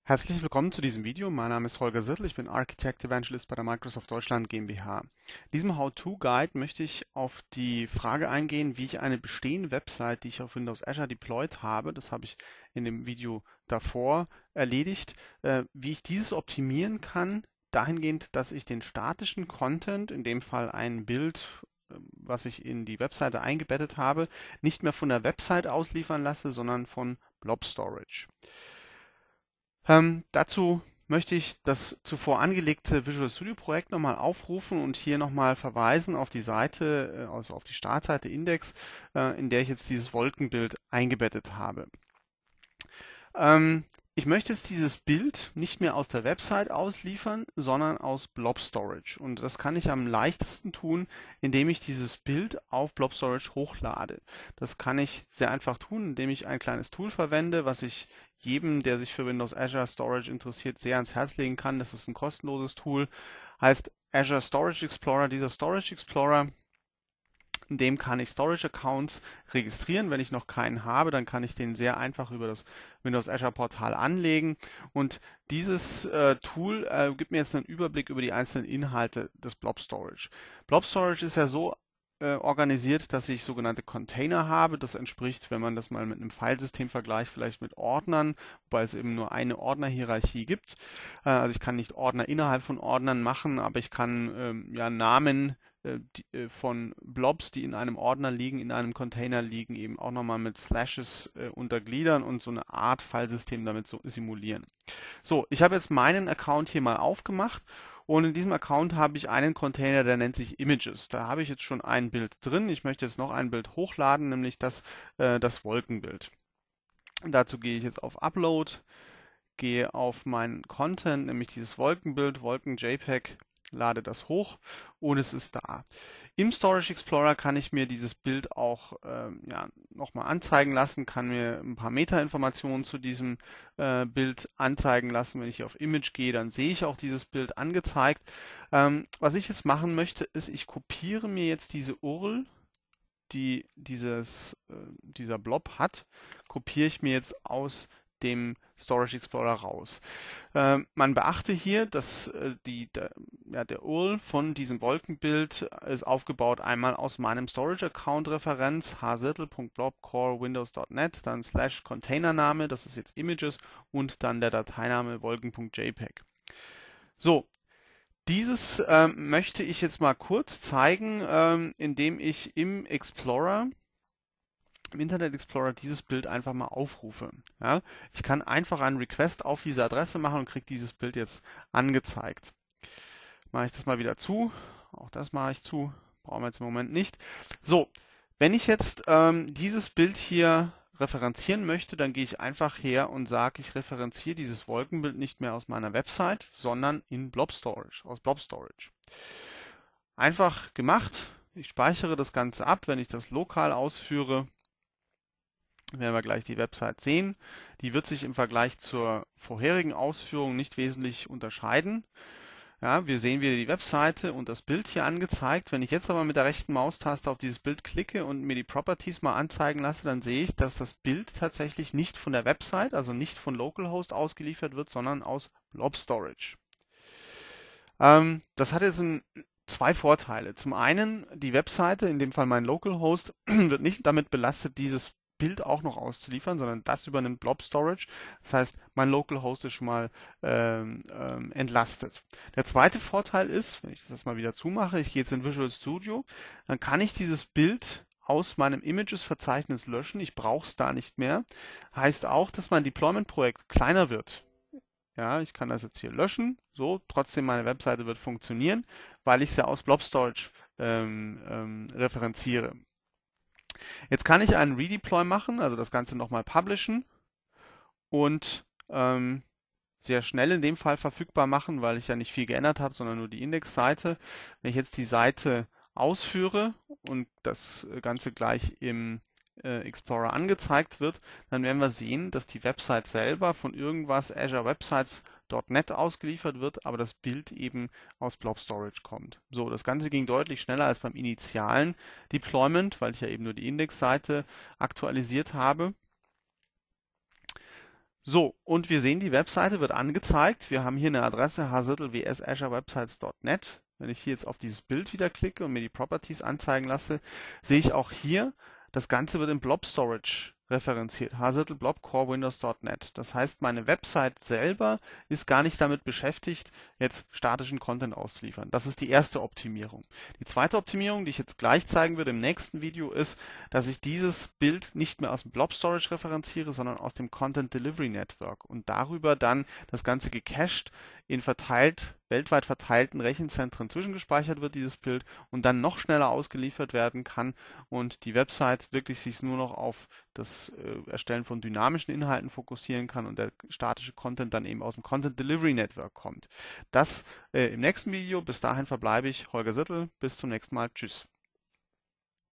Herzlich willkommen zu diesem Video. Mein Name ist Holger Sirtl, ich bin Architect Evangelist bei der Microsoft Deutschland GmbH. In diesem How-To-Guide möchte ich auf die Frage eingehen, wie ich eine bestehende Website, die ich auf Windows Azure deployed habe, das habe ich in dem Video davor erledigt, wie ich dieses optimieren kann, dahingehend, dass ich den statischen Content, in dem Fall ein Bild, was ich in die Webseite eingebettet habe, nicht mehr von der Website ausliefern lasse, sondern von Blob Storage. Dazu möchte ich das zuvor angelegte Visual Studio Projekt nochmal aufrufen und hier nochmal verweisen auf die Seite, also auf die Startseite Index, in der ich jetzt dieses Wolkenbild eingebettet habe. Ich möchte jetzt dieses Bild nicht mehr aus der Website ausliefern, sondern aus Blob Storage. Und das kann ich am leichtesten tun, indem ich dieses Bild auf Blob Storage hochlade. Das kann ich sehr einfach tun, indem ich ein kleines Tool verwende, was ich jedem, der sich für Windows Azure Storage interessiert, sehr ans Herz legen kann. Das ist ein kostenloses Tool, heißt Azure Storage Explorer. Dieser Storage Explorer, in dem kann ich Storage Accounts registrieren. Wenn ich noch keinen habe, dann kann ich den sehr einfach über das Windows Azure Portal anlegen. Und dieses Tool gibt mir jetzt einen Überblick über die einzelnen Inhalte des Blob Storage. Blob Storage ist ja so organisiert, dass ich sogenannte Container habe. Das entspricht, wenn man das mal mit einem Filesystem vergleicht, vielleicht mit Ordnern, wobei es eben nur eine Ordnerhierarchie gibt. Also ich kann nicht Ordner innerhalb von Ordnern machen, aber ich kann ja Namen von Blobs, die in einem Ordner liegen, in einem Container liegen, eben auch nochmal mit Slashes untergliedern und so eine Art Filesystem damit so simulieren. So, ich habe jetzt meinen Account hier mal aufgemacht und in diesem Account habe ich einen Container, der nennt sich Images. Da habe ich jetzt schon ein Bild drin. Ich möchte jetzt noch ein Bild hochladen, nämlich das Wolkenbild. Dazu gehe ich jetzt auf Upload, gehe auf meinen Content, nämlich dieses Wolkenbild, Wolken-JPEG, lade das hoch und es ist da. Im Storage Explorer kann ich mir dieses Bild auch ja, nochmal anzeigen lassen, kann mir ein paar Metainformationen zu diesem Bild anzeigen lassen. Wenn ich hier auf Image gehe, dann sehe ich auch dieses Bild angezeigt. Was ich jetzt machen möchte, ist, ich kopiere mir jetzt diese URL, die dieser Blob hat, kopiere ich mir jetzt aus dem Storage Explorer raus. Man beachte hier, dass der URL von diesem Wolkenbild ist aufgebaut einmal aus meinem Storage Account Referenz hsirtl.blobcorewindows.net, dann / Containername, das ist jetzt Images und dann der Dateiname wolken.jpg. So, dieses möchte ich jetzt mal kurz zeigen, indem ich im Internet Explorer dieses Bild einfach mal aufrufe. Ja, ich kann einfach einen Request auf diese Adresse machen und kriege dieses Bild jetzt angezeigt. Mache ich das mal wieder zu. Auch das mache ich zu. Brauchen wir jetzt im Moment nicht. So, wenn ich jetzt dieses Bild hier referenzieren möchte, dann gehe ich einfach her und sage, ich referenziere dieses Wolkenbild nicht mehr aus meiner Website, sondern in Blob Storage, aus Blob Storage. Einfach gemacht. Ich speichere das Ganze ab, wenn ich das lokal ausführe. Werden wir gleich die Website sehen. Die wird sich im Vergleich zur vorherigen Ausführung nicht wesentlich unterscheiden. Ja, wir sehen wieder die Webseite und das Bild hier angezeigt. Wenn ich jetzt aber mit der rechten Maustaste auf dieses Bild klicke und mir die Properties mal anzeigen lasse, dann sehe ich, dass das Bild tatsächlich nicht von der Website, also nicht von Localhost ausgeliefert wird, sondern aus Blob Storage. Das hat jetzt zwei Vorteile. Zum einen, die Webseite, in dem Fall mein Localhost, wird nicht damit belastet, dieses Bild auch noch auszuliefern, sondern das übernimmt Blob Storage. Das heißt, mein Localhost ist schon mal entlastet. Der zweite Vorteil ist, wenn ich das mal wieder zumache, ich gehe jetzt in Visual Studio, dann kann ich dieses Bild aus meinem Images-Verzeichnis löschen. Ich brauche es da nicht mehr. Heißt auch, dass mein Deployment-Projekt kleiner wird. Ja, ich kann das jetzt hier löschen. So, trotzdem meine Webseite wird funktionieren, weil ich es ja aus Blob Storage referenziere. Jetzt kann ich einen Redeploy machen, also das Ganze nochmal publishen und sehr schnell in dem Fall verfügbar machen, weil ich ja nicht viel geändert habe, sondern nur die Indexseite. Wenn ich jetzt die Seite ausführe und das Ganze gleich im Explorer angezeigt wird, dann werden wir sehen, dass die Website selber von irgendwas Azure Websites.net ausgeliefert wird, aber das Bild eben aus Blob Storage kommt. So, das Ganze ging deutlich schneller als beim initialen Deployment, weil ich ja eben nur die Indexseite aktualisiert habe. So, und wir sehen, die Webseite wird angezeigt. Wir haben hier eine Adresse h-azurewebsites.net. Wenn ich hier jetzt auf dieses Bild wieder klicke und mir die Properties anzeigen lasse, sehe ich auch hier, das Ganze wird im Blob Storage referenziert. h-blob core windows.net. Das heißt, meine Website selber ist gar nicht damit beschäftigt, jetzt statischen Content auszuliefern. Das ist die erste Optimierung. Die zweite Optimierung, die ich jetzt gleich zeigen würde im nächsten Video, ist, dass ich dieses Bild nicht mehr aus dem Blob Storage referenziere, sondern aus dem Content Delivery Network und darüber dann das Ganze gecached in weltweit verteilten Rechenzentren zwischengespeichert wird, dieses Bild, und dann noch schneller ausgeliefert werden kann und die Website wirklich sich nur noch auf das Erstellen von dynamischen Inhalten fokussieren kann und der statische Content dann eben aus dem Content Delivery Network kommt. Das im nächsten Video. Bis dahin verbleibe ich Holger Sittel. Bis zum nächsten Mal. Tschüss.